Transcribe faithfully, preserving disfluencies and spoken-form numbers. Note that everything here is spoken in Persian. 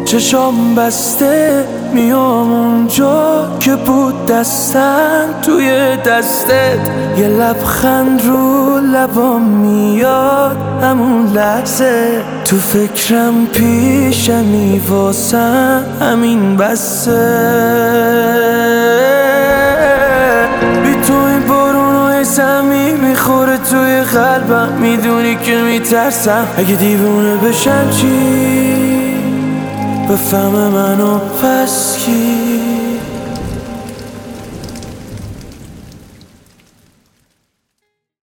چشام بسته میام اونجا که بود دستم توی دستت، یه لبخند رو لبام میاد همون لحظه، تو فکرم پیشمی واسم همین بسه. بی تو این بارونای زمین میخوره توی قلبم، میدونی که میترسم اگه دیوونه بشم چی بفهم منو پس کی.